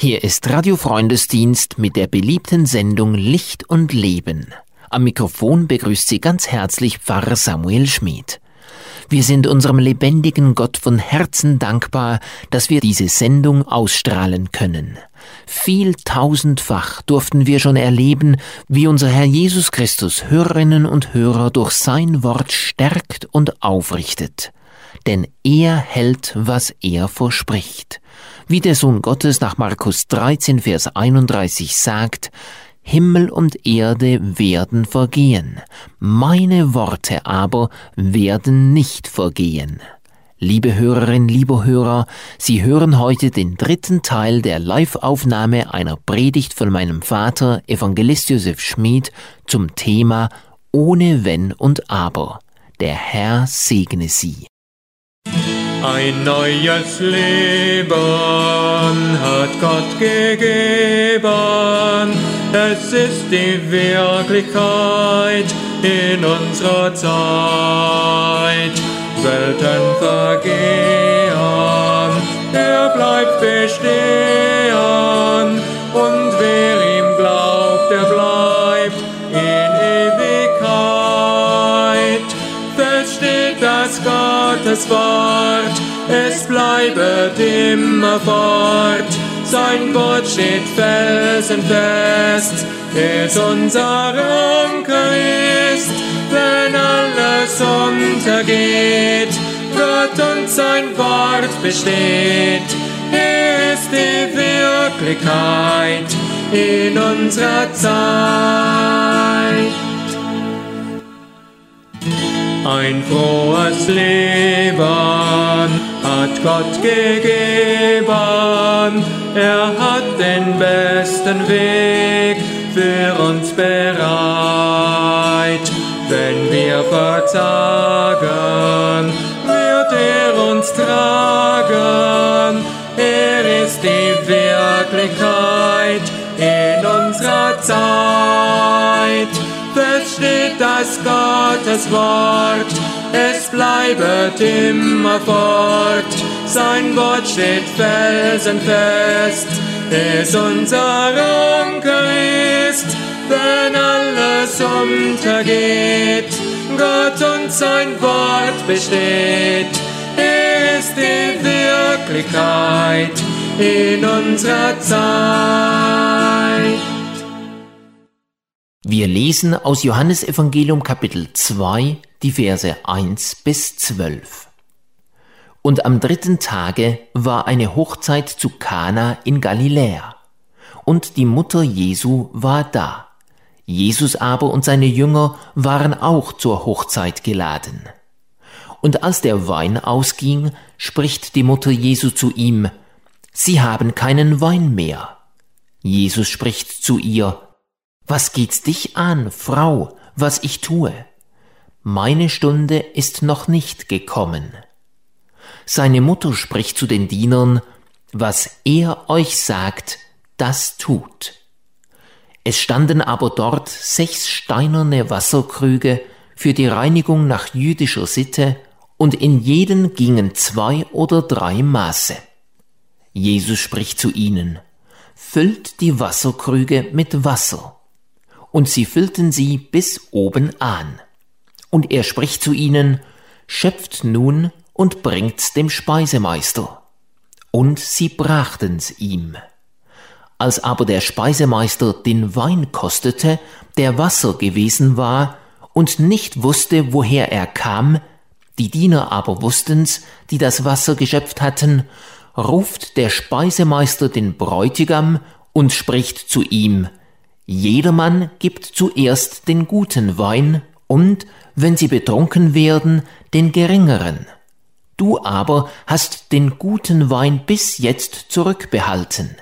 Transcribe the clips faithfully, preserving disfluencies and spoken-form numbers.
Hier ist Radio Freundesdienst mit der beliebten Sendung Licht und Leben. Am Mikrofon begrüßt Sie ganz herzlich Pfarrer Samuel Schmid. Wir sind unserem lebendigen Gott von Herzen dankbar, dass wir diese Sendung ausstrahlen können. Viel tausendfach durften wir schon erleben, wie unser Herr Jesus Christus Hörerinnen und Hörer durch sein Wort stärkt und aufrichtet. Denn er hält, was er verspricht. Wie der Sohn Gottes nach Markus dreizehn, Vers einunddreißig sagt: Himmel und Erde werden vergehen, meine Worte aber werden nicht vergehen. Liebe Hörerinnen, liebe Hörer, Sie hören heute den dritten Teil der Live-Aufnahme einer Predigt von meinem Vater, Evangelist Josef Schmid, zum Thema Ohne Wenn und Aber. Der Herr segne Sie. Ein neues Leben hat Gott gegeben, es ist die Wirklichkeit in unserer Zeit. Welten vergehen, er bleibt bestehen, und wer ihm glaubt, der bleibt in Ewigkeit. Fest steht das Gottes Wort, es bleibet immerfort. Sein Wort steht felsenfest, es unser Anker ist, wenn alles untergeht. Gott und sein Wort besteht, er ist die Wirklichkeit in unserer Zeit. Ein frohes Leben hat Gott gegeben, er hat den besten Weg für uns bereit. Wenn wir verzagen, wird er uns tragen, er ist die Wirklichkeit in unserer Zeit. Fest steht das Gottes Wort, es bleibet immerfort. Sein Wort steht felsenfest, es unser Anker ist, wenn alles untergeht. Gott und sein Wort besteht, er ist die Wirklichkeit in unserer Zeit. Wir lesen aus Johannes Evangelium Kapitel zwei, die Verse eins bis zwölf. Und am dritten Tage war eine Hochzeit zu Kana in Galiläa, und die Mutter Jesu war da. Jesus aber und seine Jünger waren auch zur Hochzeit geladen. Und als der Wein ausging, spricht die Mutter Jesu zu ihm: Sie haben keinen Wein mehr. Jesus spricht zu ihr: Was geht's dich an, Frau, was ich tue? Meine Stunde ist noch nicht gekommen. Seine Mutter spricht zu den Dienern: Was er euch sagt, das tut. Es standen aber dort sechs steinerne Wasserkrüge für die Reinigung nach jüdischer Sitte, und in jeden gingen zwei oder drei Maße. Jesus spricht zu ihnen: Füllt die Wasserkrüge mit Wasser. Und sie füllten sie bis oben an. Und er spricht zu ihnen: Schöpft nun und bringt's dem Speisemeister. Und sie brachten's ihm. Als aber der Speisemeister den Wein kostete, der Wasser gewesen war, und nicht wusste, woher er kam, die Diener aber wussten's, die das Wasser geschöpft hatten, ruft der Speisemeister den Bräutigam und spricht zu ihm: Jedermann gibt zuerst den guten Wein und, wenn sie betrunken werden, den geringeren. Du aber hast den guten Wein bis jetzt zurückbehalten.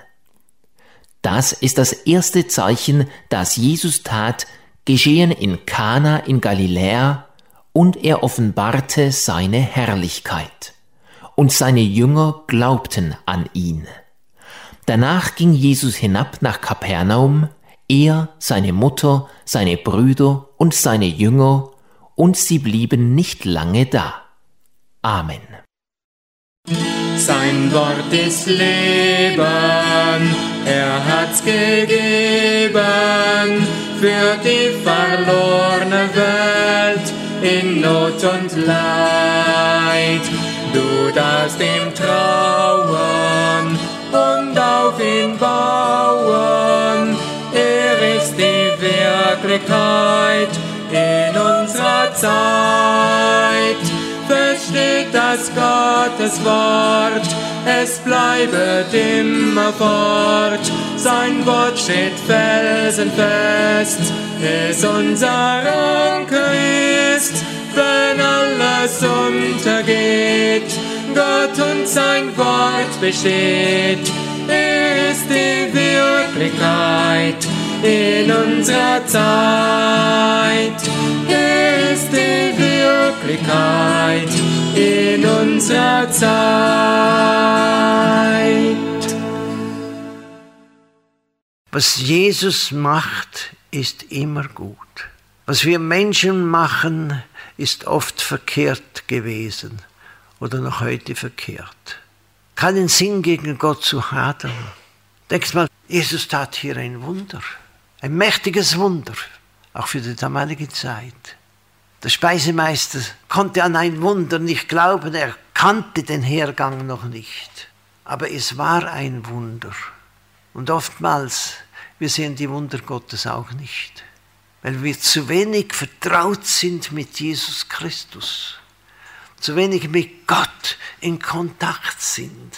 Das ist das erste Zeichen, das Jesus tat, geschehen in Kana in Galiläa, und er offenbarte seine Herrlichkeit. Und seine Jünger glaubten an ihn. Danach ging Jesus hinab nach Kapernaum, er, seine Mutter, seine Brüder und seine Jünger, und sie blieben nicht lange da. Amen. Sein Wort ist Leben, Er hat's gegeben für die verlorene Welt in Not und Leid. Du darfst ihm trauen und auf ihn bauen. Er ist die Wirklichkeit in unserer Zeit. Versteht das Gottes Wort, es bleibet immer fort. Sein Wort steht felsenfest, es unser Anker ist, wenn alles untergeht. Gott und sein Wort besteht, er ist die Wirklichkeit in unserer Zeit. Er ist die Wirklichkeit in unserer Zeit. Was Jesus macht, ist immer gut. Was wir Menschen machen, ist oft verkehrt gewesen oder noch heute verkehrt. Keinen Sinn gegen Gott zu hadern. Denkst mal, Jesus tat hier ein Wunder, ein mächtiges Wunder, auch für die damalige Zeit. Der Speisemeister konnte an ein Wunder nicht glauben, er kannte den Hergang noch nicht. Aber es war ein Wunder. Und oftmals, wir sehen die Wunder Gottes auch nicht, weil wir zu wenig vertraut sind mit Jesus Christus, zu wenig mit Gott in Kontakt sind.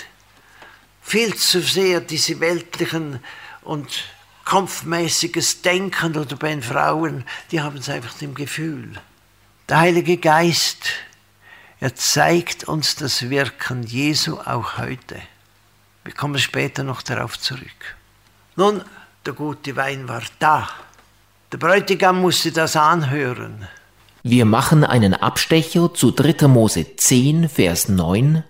Viel zu sehr diese weltlichen und kampfmäßiges Denken oder bei den Frauen, die haben es einfach im Gefühl. Der Heilige Geist, er zeigt uns das Wirken Jesu auch heute. Wir kommen später noch darauf zurück. Nun, der gute Wein war da. Der Bräutigam musste das anhören. Wir machen einen Abstecher zu dritter Mose zehn, Vers neun.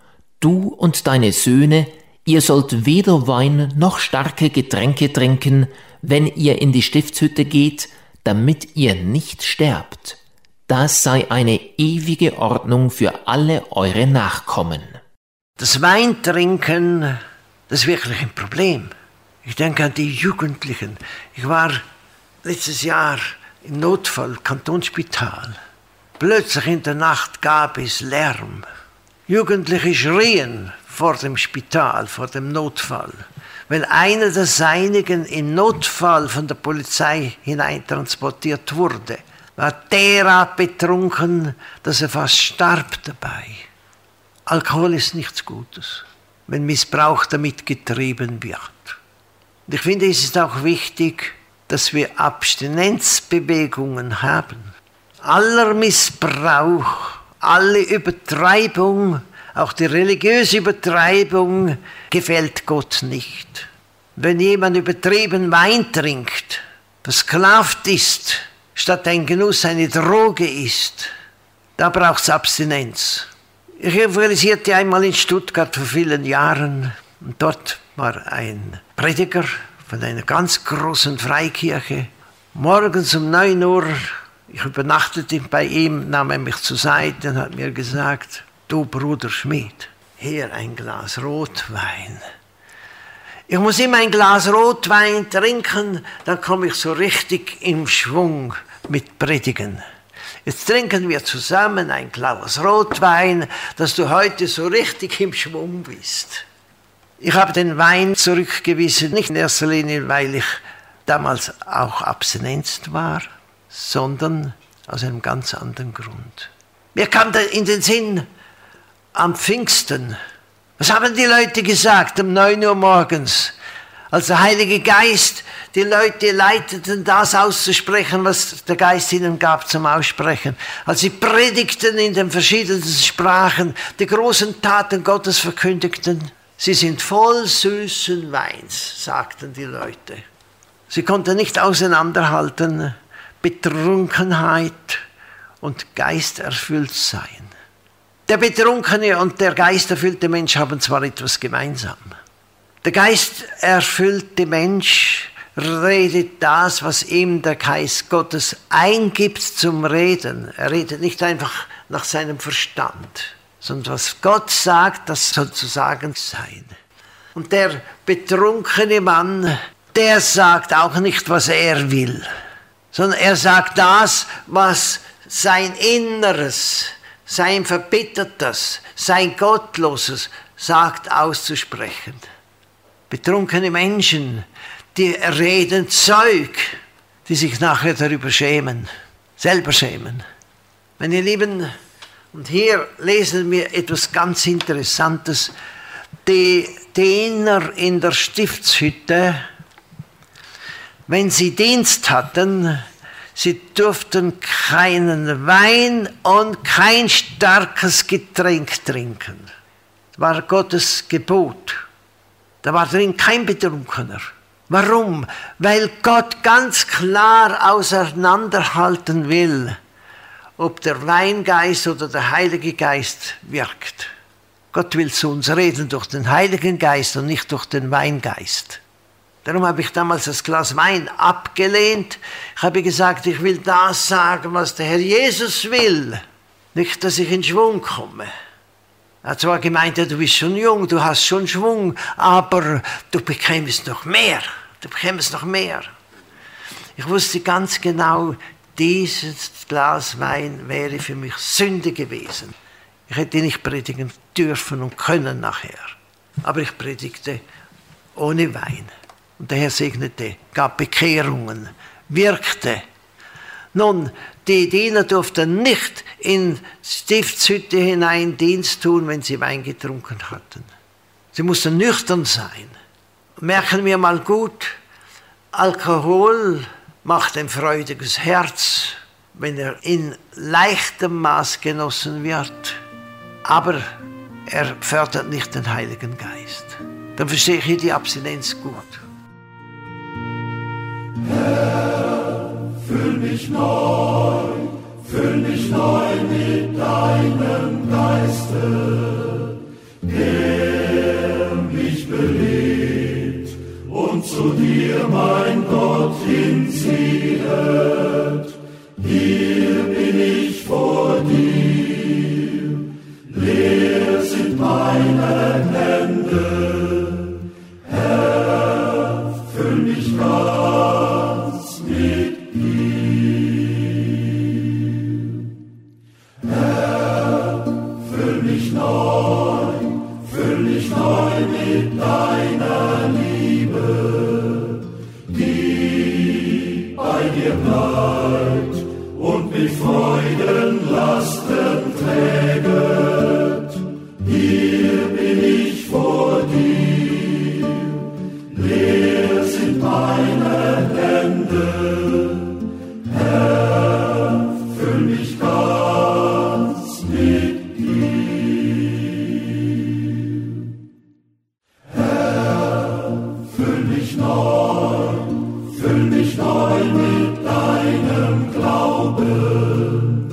Du und deine Söhne, ihr sollt weder Wein noch starke Getränke trinken, wenn ihr in die Stiftshütte geht, damit ihr nicht sterbt. Das sei eine ewige Ordnung für alle eure Nachkommen. Das Weintrinken, das ist wirklich ein Problem. Ich denke an die Jugendlichen. Ich war letztes Jahr im Notfall, Kantonsspital. Plötzlich in der Nacht gab es Lärm. Jugendliche schrien vor dem Spital, vor dem Notfall, weil einer der Seinigen im Notfall von der Polizei hineintransportiert wurde. War derart betrunken, dass er fast starb dabei. Alkohol ist nichts Gutes, wenn Missbrauch damit getrieben wird. Und ich finde, es ist auch wichtig, dass wir Abstinenzbewegungen haben. Aller Missbrauch, alle Übertreibung, auch die religiöse Übertreibung, gefällt Gott nicht. Wenn jemand übertrieben Wein trinkt, versklavt ist, statt ein Genuss eine Droge ist, da braucht es Abstinenz. Ich evangelisierte einmal in Stuttgart vor vielen Jahren und dort war ein Prediger von einer ganz großen Freikirche. Morgens um neun Uhr, ich übernachtete bei ihm, nahm er mich zur Seite und hat mir gesagt, du Bruder Schmid, hier ein Glas Rotwein. Ich muss immer ein Glas Rotwein trinken, dann komme ich so richtig im Schwung mit Predigen. Jetzt trinken wir zusammen ein Glas Rotwein, dass du heute so richtig im Schwung bist. Ich habe den Wein zurückgewiesen, nicht in erster Linie, weil ich damals auch abstinent war, sondern aus einem ganz anderen Grund. Mir kam da in den Sinn, am Pfingsten, was haben die Leute gesagt um neun Uhr morgens, als der Heilige Geist die Leute leiteten, das auszusprechen, was der Geist ihnen gab zum Aussprechen. Als sie predigten in den verschiedensten Sprachen, die großen Taten Gottes verkündigten. Sie sind voll süßen Weins, sagten die Leute. Sie konnten nicht auseinanderhalten, Betrunkenheit und geisterfüllt sein. Der betrunkene und der geisterfüllte Mensch haben zwar etwas gemeinsam. Der geisterfüllte Mensch redet das, was ihm der Geist Gottes eingibt zum Reden. Er redet nicht einfach nach seinem Verstand, sondern was Gott sagt, das soll zu sagen sein. Und der betrunkene Mann, der sagt auch nicht, was er will, sondern er sagt das, was sein Inneres, sein Verbittertes, sein Gottloses sagt auszusprechen. Betrunkene Menschen, die reden Zeug, die sich nachher darüber schämen, selber schämen. Meine Lieben, und hier lesen wir etwas ganz Interessantes. Die Diener in der Stiftshütte, wenn sie Dienst hatten, sie durften keinen Wein und kein starkes Getränk trinken. Das war Gottes Gebot. Da war drin kein Betrunkener. Warum? Weil Gott ganz klar auseinanderhalten will, ob der Weingeist oder der Heilige Geist wirkt. Gott will zu uns reden durch den Heiligen Geist und nicht durch den Weingeist. Darum habe ich damals das Glas Wein abgelehnt. Ich habe gesagt, ich will das sagen, was der Herr Jesus will. Nicht, dass ich in Schwung komme. Er hat zwar gemeint, ja, du bist schon jung, du hast schon Schwung, aber du bekämst noch mehr. Du bekämst noch mehr. Ich wusste ganz genau, dieses Glas Wein wäre für mich Sünde gewesen. Ich hätte nicht predigen dürfen und können nachher. Aber ich predigte ohne Wein. Und der Herr segnete, gab Bekehrungen, wirkte. Nun, die Diener durften nicht in die Stiftshütte hinein Dienst tun, wenn sie Wein getrunken hatten. Sie mussten nüchtern sein. Merken wir mal gut, Alkohol macht ein freudiges Herz, wenn er in leichtem Maß genossen wird. Aber er fördert nicht den Heiligen Geist. Dann verstehe ich hier die Abstinenz gut. Herr, füll mich neu, füll mich neu mit deinem Geiste, der mich belebt und zu dir, mein Gott, hinziehet. Hier bin ich vor dir, leer sind meine Hände. Herr, füll mich ganz mit dir. Herr, füll mich neu, füll mich neu mit deiner Liebe, die bei dir bleibt und mit Freuden Lasten träget. Hier bin ich vor dir, leer sind meine Hände. Herr, füll mich ganz mit dir. Herr, füll mich neu, füll mich neu mit deinem Glauben,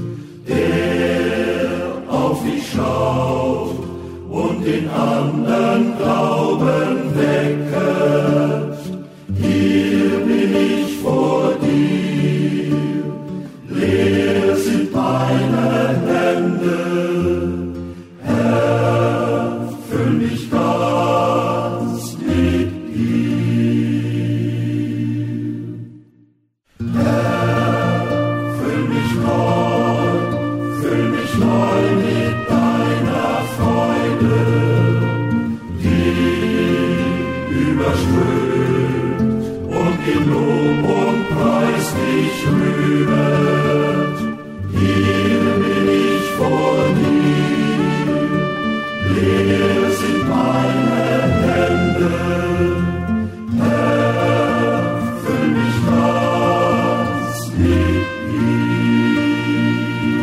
der auf dich schaut und den anderen Glauben wecket. Hier bin ich vor dir, leer sind meine Hände. Herr, füll mich ganz mit dir. Herr, füll mich neu, füll mich neu mit deiner Freude, die überströmt und in Lob und Preis dich rühmet. Hier bin ich vor dir, leer sind meine Hände. Herr, füll mich ganz mit dir.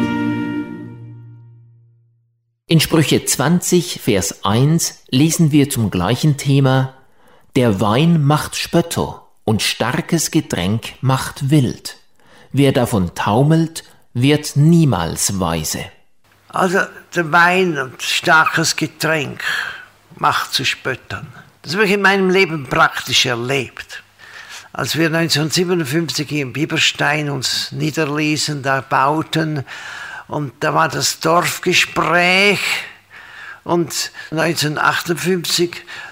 In Sprüche zwanzig, Vers eins lesen wir zum gleichen Thema: Der Wein macht Spötter und starkes Getränk macht wild. Wer davon taumelt, wird niemals weise. Also der Wein und starkes Getränk macht zu spöttern. Das habe ich in meinem Leben praktisch erlebt. Als wir neunzehnhundertsiebenundfünfzig hier in Bieberstein uns niederließen, da bauten, und da war das Dorfgespräch, und neunzehnhundertachtundfünfzig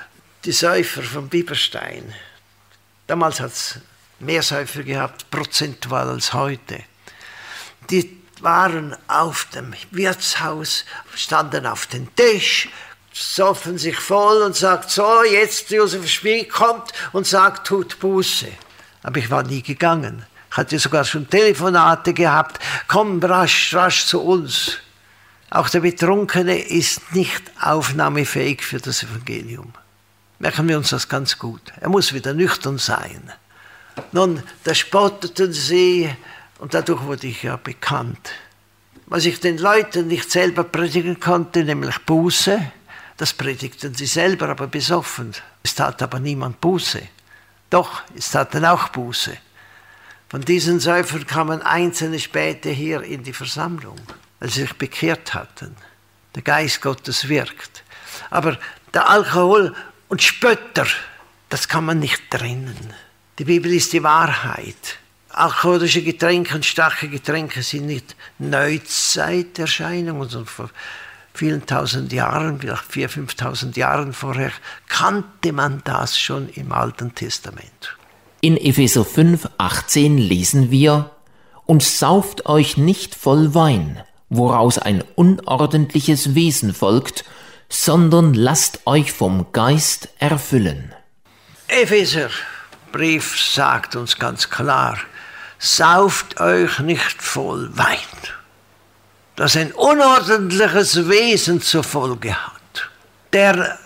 Die Säufer von Bieberstein, damals hat es mehr Säufer gehabt, prozentual als heute, die waren auf dem Wirtshaus, standen auf dem Tisch, soffen sich voll und sagt, so, jetzt Josef Spiegel kommt und sagt, tut Buße. Aber ich war nie gegangen. Ich hatte sogar schon Telefonate gehabt, komm rasch, rasch zu uns. Auch der Betrunkene ist nicht aufnahmefähig für das Evangelium. Merken wir uns das ganz gut. Er muss wieder nüchtern sein. Nun, da spotteten sie und dadurch wurde ich ja bekannt. Was ich den Leuten nicht selber predigen konnte, nämlich Buße, das predigten sie selber, aber besoffen. Es tat aber niemand Buße. Doch, es taten auch Buße. Von diesen Säufern kamen einzelne später hier in die Versammlung, weil sie sich bekehrt hatten. Der Geist Gottes wirkt. Aber der Alkohol und Spötter, das kann man nicht trennen. Die Bibel ist die Wahrheit. Alkoholische Getränke und starke Getränke sind nicht Neuzeiterscheinungen, sondern vor vielen tausend Jahren, vielleicht viertausend, fünftausend Jahren vorher, kannte man das schon im Alten Testament. In Epheser fünf, achtzehn lesen wir: Und sauft euch nicht voll Wein, woraus ein unordentliches Wesen folgt, sondern lasst euch vom Geist erfüllen. Epheserbrief sagt uns ganz klar, sauft euch nicht voll Wein, das ein unordentliches Wesen zur Folge hat. Der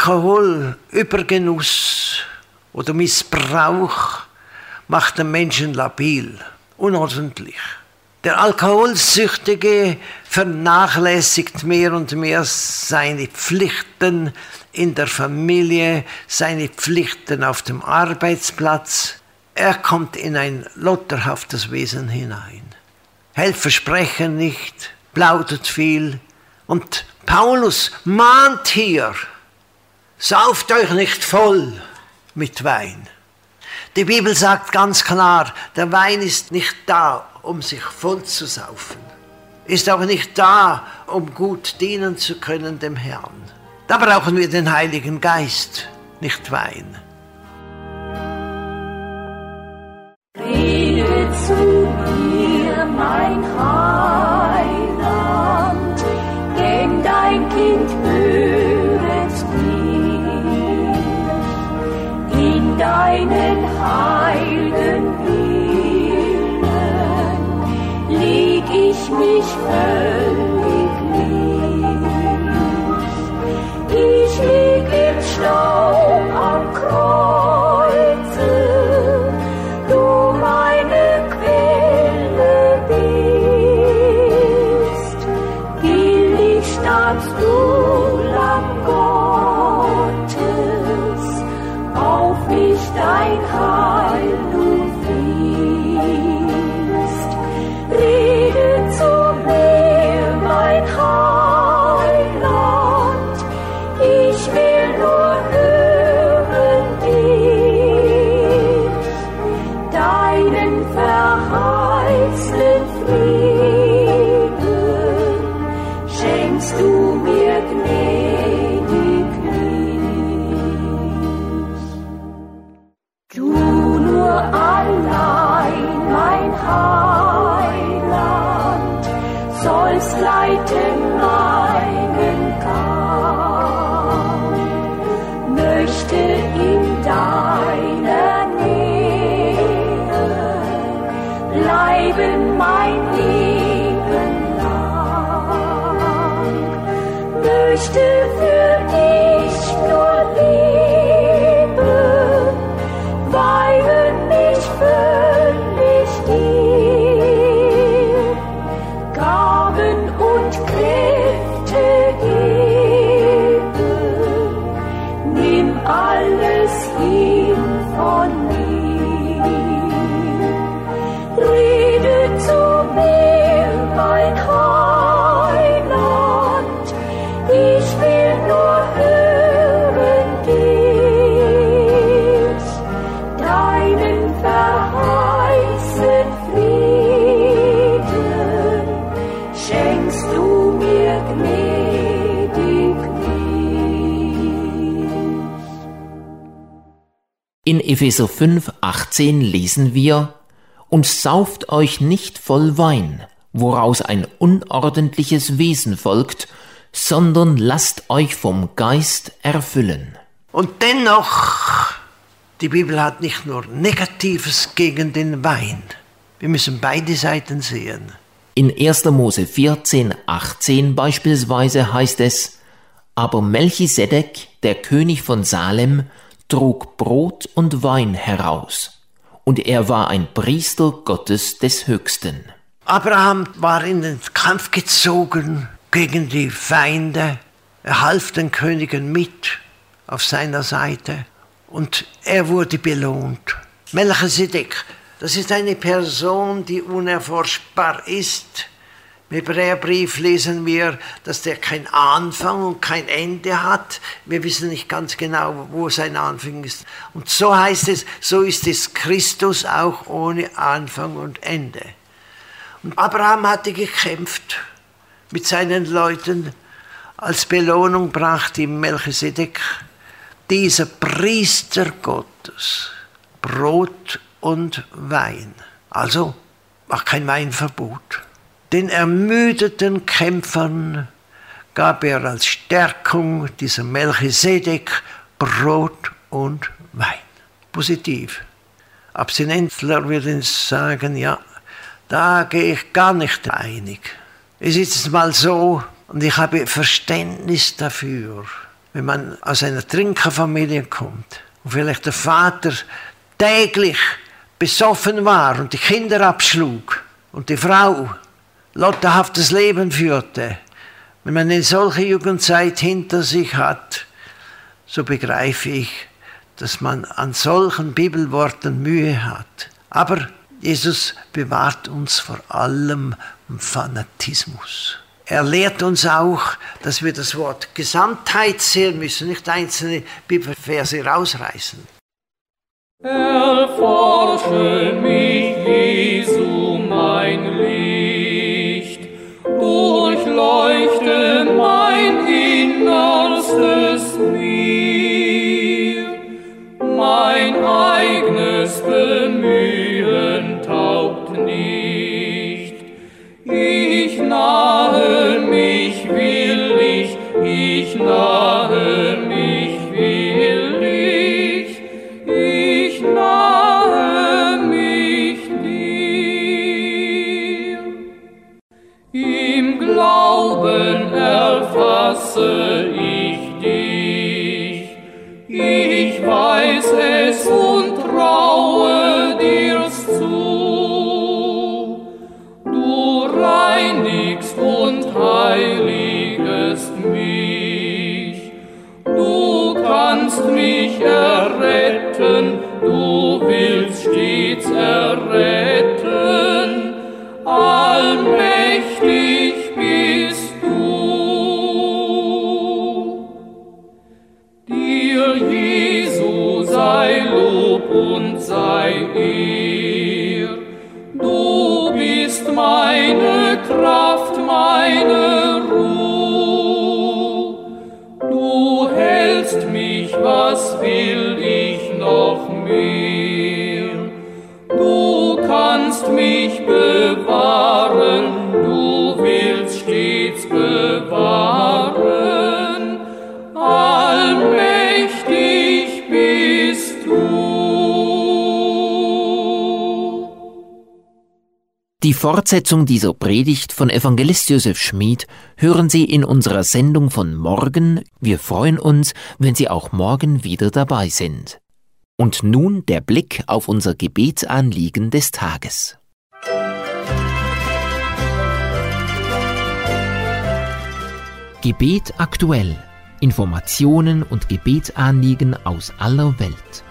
Alkoholübergenuss oder Missbrauch macht den Menschen labil, unordentlich. Der Alkoholsüchtige vernachlässigt mehr und mehr seine Pflichten in der Familie, seine Pflichten auf dem Arbeitsplatz. Er kommt in ein lotterhaftes Wesen hinein. Hält Versprechen nicht, plaudert viel. Und Paulus mahnt hier, sauft euch nicht voll mit Wein. Die Bibel sagt ganz klar, der Wein ist nicht da, um sich voll zu saufen. Ist auch nicht da, um gut dienen zu können dem Herrn. Da brauchen wir den Heiligen Geist, nicht Wein. Rede zu mir, mein Heiland, denn dein Kind höret mir. In deinen heiligen Willen leg ich mich völlig nieder. Ich lieg im Staub am Kreuze, du meine Quelle bist. Billig starbst du, Lamm Gottes, auf mich dein Heil du fließt. Rede zu mir, mein Heiland, ich will nur hören dich, deinen verheißenen Frieden schenkst du mir gnädiglich. Du nur allein, mein Heiland, sollst leiten meinen Gang, möchte in deiner Nähe bleiben mein Leben lang, möchte für dich nur leben, weihen mich völlig dir, Gaben und Kräfte geben, nimm alles hin von mir. Rede zu mir, In Epheser fünf, achtzehn lesen wir: Und sauft euch nicht voll Wein, woraus ein unordentliches Wesen folgt, sondern lasst euch vom Geist erfüllen. Und dennoch, die Bibel hat nicht nur Negatives gegen den Wein. Wir müssen beide Seiten sehen. In erster Mose vierzehn, achtzehn beispielsweise heißt es: Aber Melchisedek, der König von Salem, trug Brot und Wein heraus, und er war ein Priester Gottes des Höchsten. Abraham war in den Kampf gezogen gegen die Feinde. Er half den Königen mit auf seiner Seite und er wurde belohnt. Melchisedek, das ist eine Person, die unerforschbar ist. Im Hebräerbrief lesen wir, dass der kein Anfang und kein Ende hat. Wir wissen nicht ganz genau, wo sein Anfang ist. Und so heißt es, so ist es Christus auch ohne Anfang und Ende. Und Abraham hatte gekämpft mit seinen Leuten. Als Belohnung brachte ihm Melchisedek, dieser Priester Gottes, Brot und Wein. Also war kein Weinverbot. Den ermüdeten Kämpfern gab er als Stärkung dieser Melchisedek Brot und Wein. Positiv. Abstinenzler würden sagen, ja, da gehe ich gar nicht einig. Es ist jetzt mal so, und ich habe Verständnis dafür, wenn man aus einer Trinkerfamilie kommt und vielleicht der Vater täglich besoffen war und die Kinder abschlug und die Frau lotterhaftes Leben führte. Wenn man eine solche Jugendzeit hinter sich hat, so begreife ich, dass man an solchen Bibelworten Mühe hat. Aber Jesus bewahrt uns vor allem Fanatismus. Er lehrt uns auch, dass wir das Wort Gesamtheit sehen müssen, nicht einzelne Bibelverse rausreißen. Erforsche mich, Jesu, mein Licht, durchleuchte mein Innerstes mir, mein eigenes Bemühen taugt nicht, ich nahe mich willig, ich nahe mich willig, ich nahe mich dir. Im Glauben erfasse ich dich, ich weiß es und traue dir's zu. Du reinigst und heiligest mich, du kannst mich erretten, du willst stets erretten, allmächtig bist du. Dir, Jesu, sei Lob und sei Ehr, du bist meine Kraft, meine Ruhe, du hältst mich, was will ich noch mehr? Du kannst mich bewahren, du willst stets bewahren, allmächtig bist du. Die Fortsetzung dieser Predigt von Evangelist Josef Schmid hören Sie in unserer Sendung von morgen. Wir freuen uns, wenn Sie auch morgen wieder dabei sind. Und nun der Blick auf unser Gebetsanliegen des Tages. Gebet aktuell. Informationen und Gebetsanliegen aus aller Welt.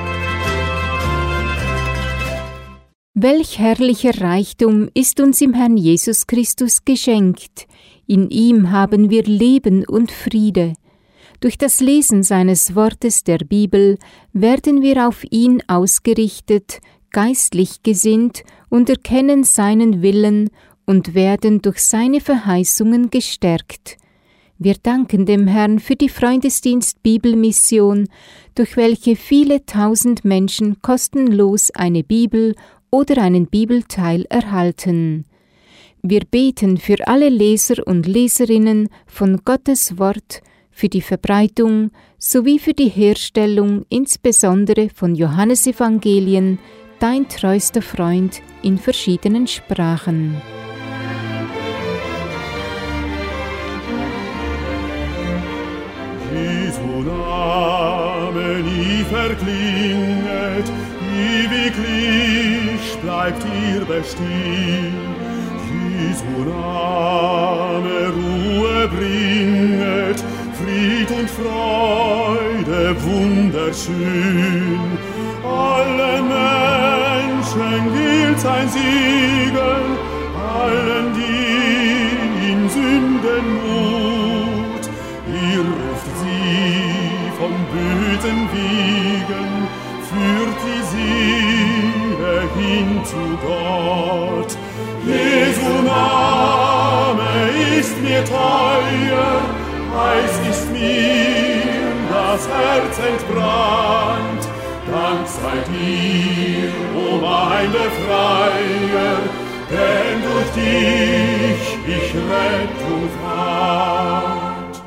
Welch herrlicher Reichtum ist uns im Herrn Jesus Christus geschenkt. In ihm haben wir Leben und Friede. Durch das Lesen seines Wortes der Bibel werden wir auf ihn ausgerichtet, geistlich gesinnt und erkennen seinen Willen und werden durch seine Verheißungen gestärkt. Wir danken dem Herrn für die Freundesdienst Bibelmission, durch welche viele tausend Menschen kostenlos eine Bibel oder einen Bibelteil erhalten. Wir beten für alle Leser und Leserinnen von Gottes Wort, für die Verbreitung sowie für die Herstellung insbesondere von Johannesevangelien, dein treuster Freund in verschiedenen Sprachen. Jesu Name nie verklinget, ewiglich bleibt ihr bestehen. Jesu Name Ruhe bringet, Fried und Freude wunderschön. Allen Menschen gilt sein Segen, allen, die in Sünden Not. Ihr ruft sie von bösen Wegen, führt die Seele hin zu Gott. Jesu Name ist mir teuer, heiß ist mir das Herz entbrannt. Dank sei dir, o mein Befreier, denn durch dich ich Rettung fand.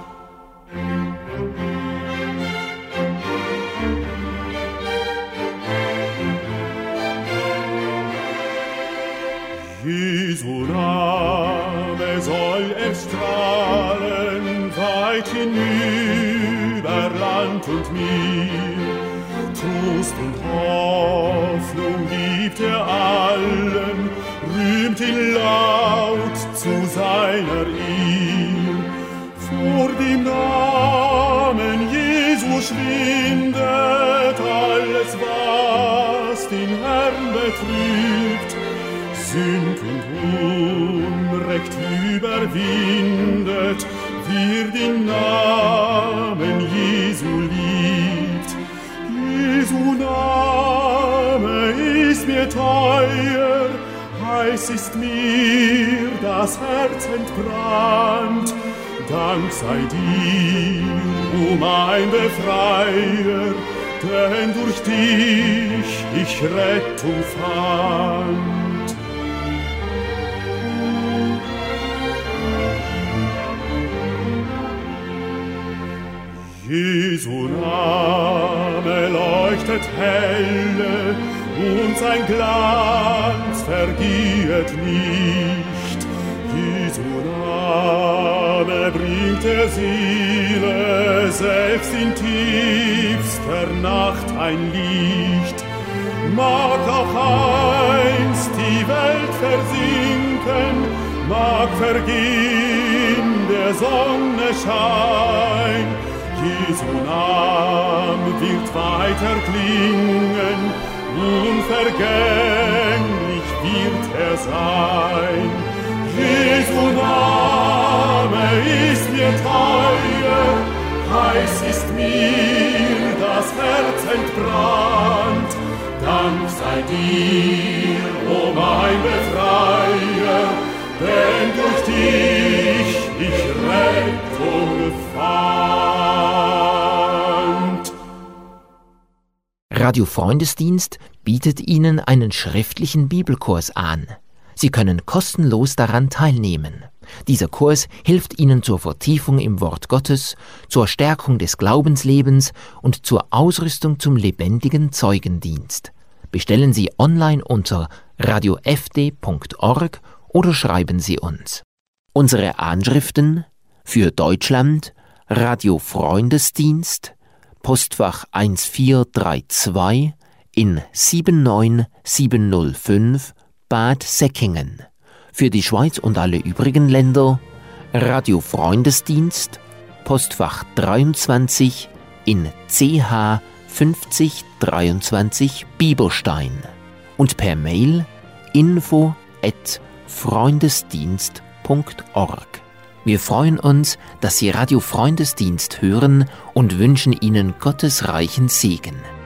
Jesu Name soll erstrahlen, weit hinüber Land und Meer. Trost und Hoffnung gibt er allen, rühmt ihn laut zu seiner Ehr. Vor dem Namen Jesu schwindet alles, was den Herrn betrübt. Sünd und Unrecht überwindet, wer den Namen Jesu liebt. Jesu Name ist mir teuer, heiß ist mir das Herz entbrannt. Dank sei dir, o mein Befreier, denn durch dich ich Rettung fand. Jesu Name leuchtet helle und sein Glanz vergehet nicht. Jesu Name bringt der Seele selbst in tiefster Nacht ein Licht. Mag auch einst die Welt versinken, mag vergehen der Sonne Schein. Jesu Name wird weiter klingen, unvergänglich wird er sein. Jesu Name ist mir teuer, heiß ist mir das Herz entbrannt. Dank sei dir, o mein Befreier, denn durch dich ich Rettung fand. Radio Freundesdienst bietet Ihnen einen schriftlichen Bibelkurs an. Sie können kostenlos daran teilnehmen. Dieser Kurs hilft Ihnen zur Vertiefung im Wort Gottes, zur Stärkung des Glaubenslebens und zur Ausrüstung zum lebendigen Zeugendienst. Bestellen Sie online unter radio f d punkt org oder schreiben Sie uns. Unsere Anschriften: für Deutschland Radio Freundesdienst, Postfach eins vier drei zwei in sieben neun sieben null fünf Bad Säckingen. Für die Schweiz und alle übrigen Länder Radio Freundesdienst, Postfach dreiundzwanzig in C H fünfzig dreiundzwanzig Bieberstein und per Mail info at freundesdienst punkt org. Wir freuen uns, dass Sie Radio Freundesdienst hören und wünschen Ihnen Gottes reichen Segen.